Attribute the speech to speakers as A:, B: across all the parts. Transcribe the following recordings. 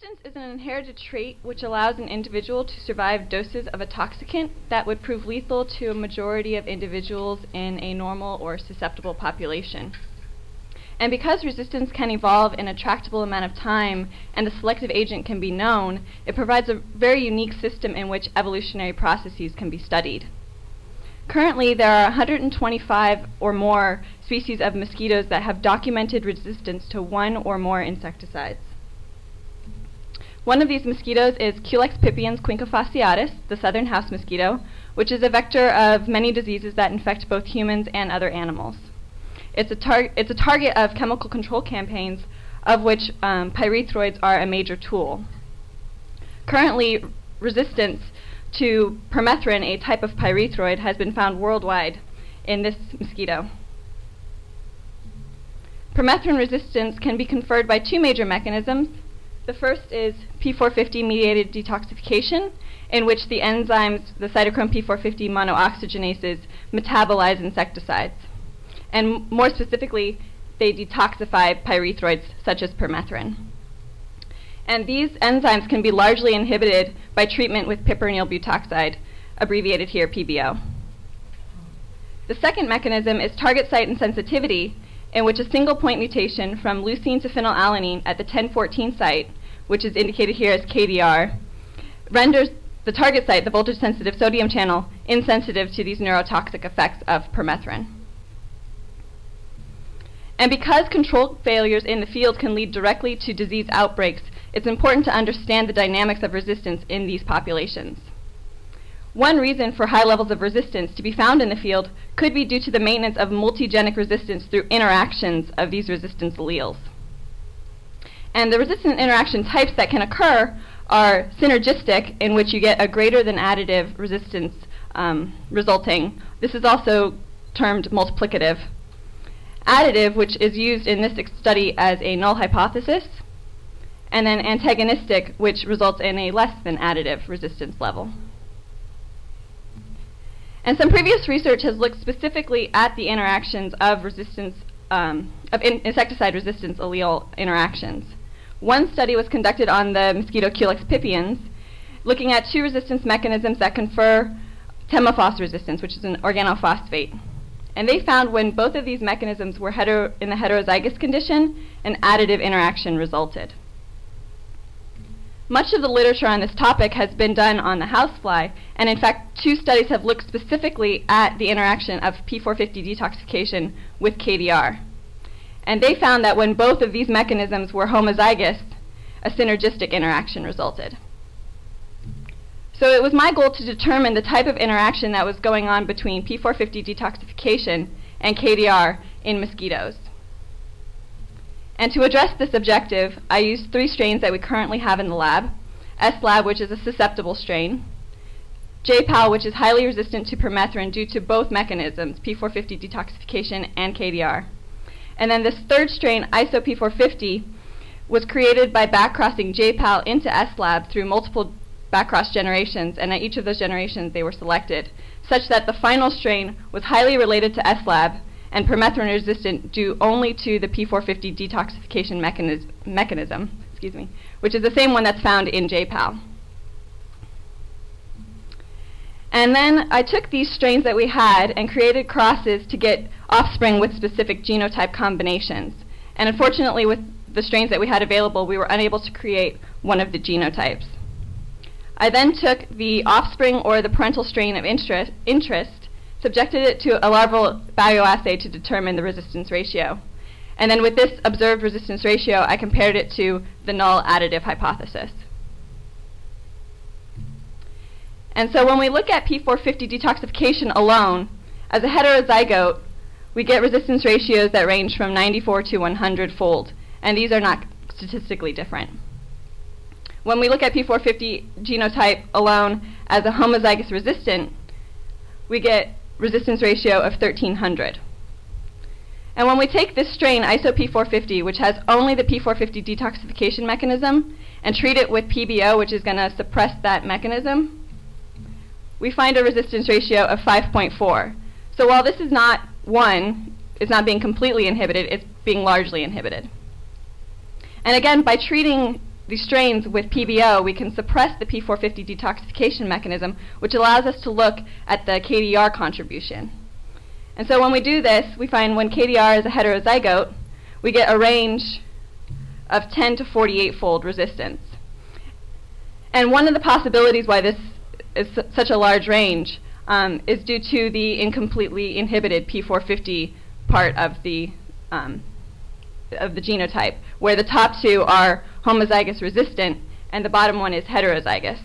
A: Resistance is an inherited trait which allows an individual to survive doses of a toxicant that would prove lethal to a majority of individuals in a normal or susceptible population. And because resistance can evolve in a tractable amount of time and the selective agent can be known, it provides a very unique system in which evolutionary processes can be studied. Currently, there are 125 or more species of mosquitoes that have documented resistance to one or more insecticides. One of these mosquitoes is Culex pipiens quincofasciatus, the southern house mosquito, which is a vector of many diseases that infect both humans and other animals. It's a target of chemical control campaigns, of which pyrethroids are a major tool. Currently, resistance to permethrin, a type of pyrethroid, has been found worldwide in this mosquito. Permethrin resistance can be conferred by two major mechanisms. The first is P450-mediated detoxification, in which the enzymes, the cytochrome P450 monooxygenases, metabolize insecticides. And more specifically, they detoxify pyrethroids such as permethrin. And these enzymes can be largely inhibited by treatment with piperonyl butoxide, abbreviated here PBO. The second mechanism is target site insensitivity, in which a single point mutation from leucine to phenylalanine at the 1014 site, which is indicated here as KDR, renders the target site, the voltage-sensitive sodium channel, insensitive to these neurotoxic effects of permethrin. And because control failures in the field can lead directly to disease outbreaks, it's important to understand the dynamics of resistance in these populations. One reason for high levels of resistance to be found in the field could be due to the maintenance of multigenic resistance through interactions of these resistance alleles. And the resistant interaction types that can occur are synergistic, in which you get a greater than additive resistance resulting. This is also termed multiplicative. Additive, which is used in this study as a null hypothesis, and then antagonistic, which results in a less than additive resistance level. And some previous research has looked specifically at the interactions of insecticide resistance allele interactions. One study was conducted on the mosquito Culex pipiens, looking at two resistance mechanisms that confer temophos resistance, which is an organophosphate. And they found when both of these mechanisms were in the heterozygous condition, an additive interaction resulted. Much of the literature on this topic has been done on the housefly, and in fact, two studies have looked specifically at the interaction of P450 detoxification with KDR. And they found that when both of these mechanisms were homozygous, a synergistic interaction resulted. So it was my goal to determine the type of interaction that was going on between P450 detoxification and KDR in mosquitoes. And to address this objective, I used three strains that we currently have in the lab. S-Lab, which is a susceptible strain. J-Pal, which is highly resistant to permethrin due to both mechanisms, P450 detoxification and KDR. And then this third strain, ISO P450, was created by backcrossing J-Pal into S-Lab through multiple backcross generations, and at each of those generations they were selected, such that the final strain was highly related to S-Lab and permethrin resistant due only to the P450 detoxification mechanism, which is the same one that's found in J-Pal. And then I took these strains that we had and created crosses to get offspring with specific genotype combinations. And unfortunately, with the strains that we had available, we were unable to create one of the genotypes. I then took the offspring or the parental strain of interest, subjected it to a larval bioassay to determine the resistance ratio. And then with this observed resistance ratio, I compared it to the null additive hypothesis. And so when we look at P450 detoxification alone, as a heterozygote, we get resistance ratios that range from 94 to 100-fold, and these are not statistically different. When we look at P450 genotype alone as a homozygous resistant, we get resistance ratio of 1300. And when we take this strain, ISO P450, which has only the P450 detoxification mechanism, and treat it with PBO, which is going to suppress that mechanism, we find a resistance ratio of 5.4. So while this is not 1, it's not being completely inhibited, it's being largely inhibited. And again, by treating these strains with PBO, we can suppress the P450 detoxification mechanism, which allows us to look at the KDR contribution. And so when we do this, we find when KDR is a heterozygote, we get a range of 10 to 48-fold resistance. And one of the possibilities why this is such a large range is due to the incompletely inhibited P450 part of the genotype, where the top two are homozygous resistant and the bottom one is heterozygous.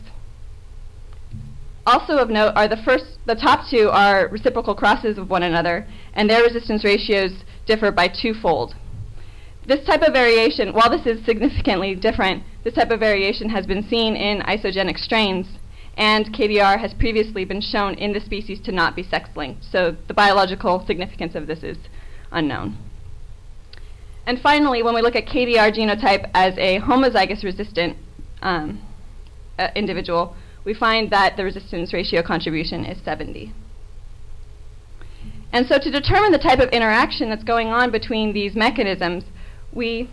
A: Also of note are the top two are reciprocal crosses of one another, and their resistance ratios differ by twofold. This type of variation, while this is significantly different, this type of variation has been seen in isogenic strains, and KDR has previously been shown in the species to not be sex-linked, so the biological significance of this is unknown. And finally, when we look at KDR genotype as a homozygous resistant individual, we find that the resistance ratio contribution is 70. And so to determine the type of interaction that's going on between these mechanisms, we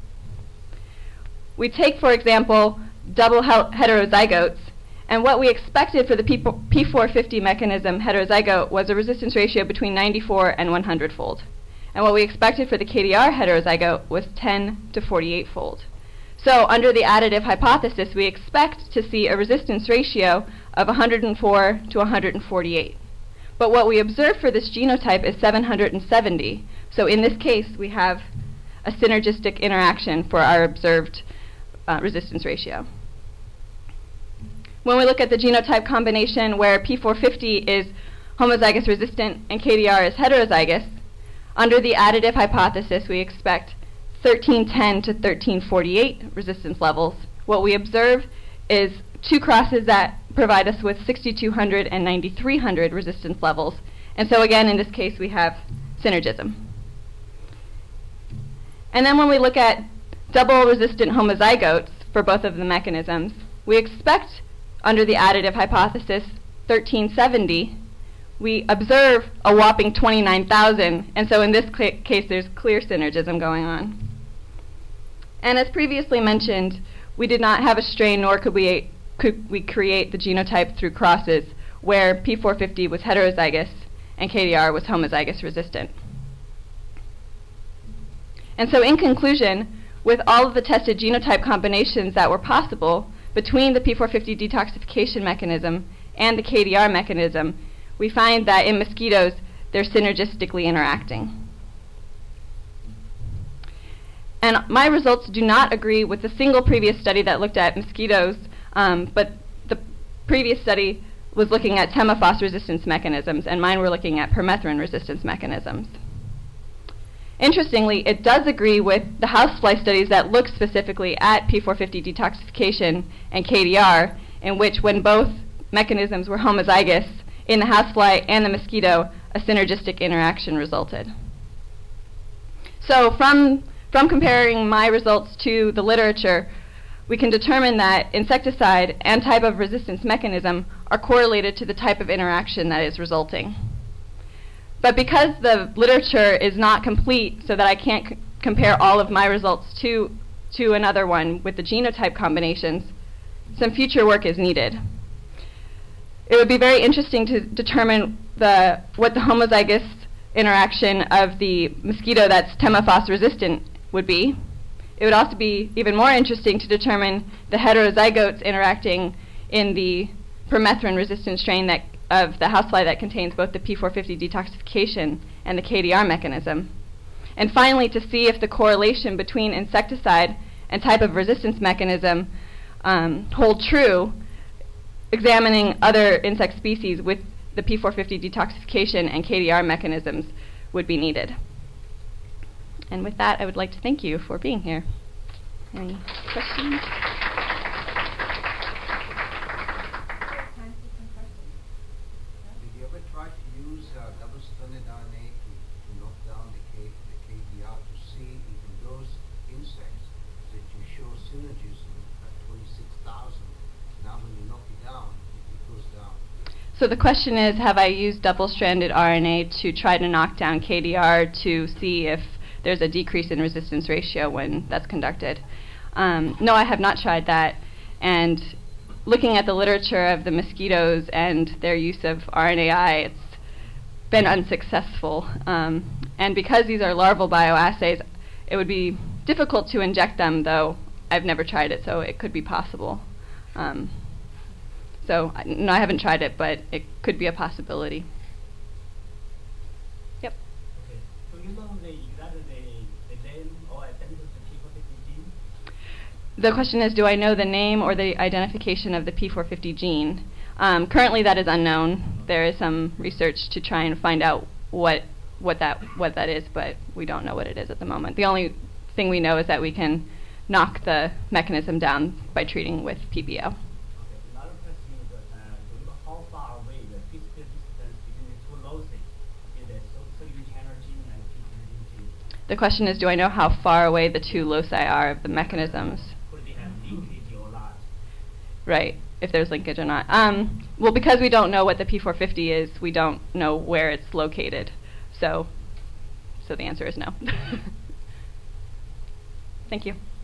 A: take, for example, double heterozygotes, and what we expected for the P450 mechanism heterozygote was a resistance ratio between 94 and 100-fold. And what we expected for the KDR heterozygote was 10 to 48-fold. So under the additive hypothesis, we expect to see a resistance ratio of 104 to 148. But what we observe for this genotype is 770. So in this case, we have a synergistic interaction for our observed resistance ratio. When we look at the genotype combination where P450 is homozygous resistant and KDR is heterozygous, under the additive hypothesis, we expect 1310 to 1348 resistance levels. What we observe is two crosses that provide us with 6200 and 9300 resistance levels. And so again, in this case, we have synergism. And then when we look at double resistant homozygotes for both of the mechanisms, we expect, under the additive hypothesis, 1370. We observe a whopping 29,000, and so in this case, there's clear synergism going on. And as previously mentioned, we did not have a strain, nor could we create the genotype through crosses where P450 was heterozygous and KDR was homozygous resistant. And so in conclusion, with all of the tested genotype combinations that were possible between the P450 detoxification mechanism and the KDR mechanism, we find that in mosquitoes, they're synergistically interacting. And my results do not agree with the single previous study that looked at mosquitoes, but the previous study was looking at Temaphos resistance mechanisms, and mine were looking at permethrin resistance mechanisms. Interestingly, it does agree with the housefly studies that look specifically at P450 detoxification and KDR, in which when both mechanisms were homozygous, in the housefly and the mosquito, a synergistic interaction resulted. So from comparing my results to the literature, we can determine that insecticide and type of resistance mechanism are correlated to the type of interaction that is resulting. But because the literature is not complete so that I can't compare all of my results to another one with the genotype combinations, some future work is needed. It would be very interesting to determine what the homozygous interaction of the mosquito that's Temaphos resistant would be. It would also be even more interesting to determine the heterozygotes interacting in the permethrin resistant strain of the housefly that contains both the P450 detoxification and the KDR mechanism. And finally, to see if the correlation between insecticide and type of resistance mechanism hold true, examining other insect species with the P450 detoxification and KDR mechanisms would be needed. And with that, I would like to thank you for being here. Any questions?
B: Did you ever try to use double-stranded RNA to knock down the KDR to see if in those insects that you show synergism at 26,000, now when you knock it down, it goes down?
A: So the question is, have I used double-stranded RNA to try to knock down KDR to see if there's a decrease in resistance ratio when that's conducted? No, I have not tried that. And looking at the literature of the mosquitoes and their use of RNAi, it's been unsuccessful. And because these are larval bioassays, it would be difficult to inject them, though I've never tried it, so it could be possible. So, no, I haven't tried it, but it could be a possibility. Yep.
C: Okay. So you know the name or identity of the P450 gene?
A: The question is, do I know the name or the identification of the P450 gene? Currently, that is unknown. There is some research to try and find out what that is, but we don't know what it is at the moment. The only thing we know is that we can knock the mechanism down by treating with PBO.
C: Okay. Another question is, do you know how far away the physical distance between the two loci is the sodium channel gene and P450 gene?
A: The question is, do I know how far away the two loci are of the mechanisms?
C: Could they have linkage or not?
A: Right, if there's linkage or not. Well, because we don't know what the P450 is, we don't know where it's located. So the answer is no. Thank you.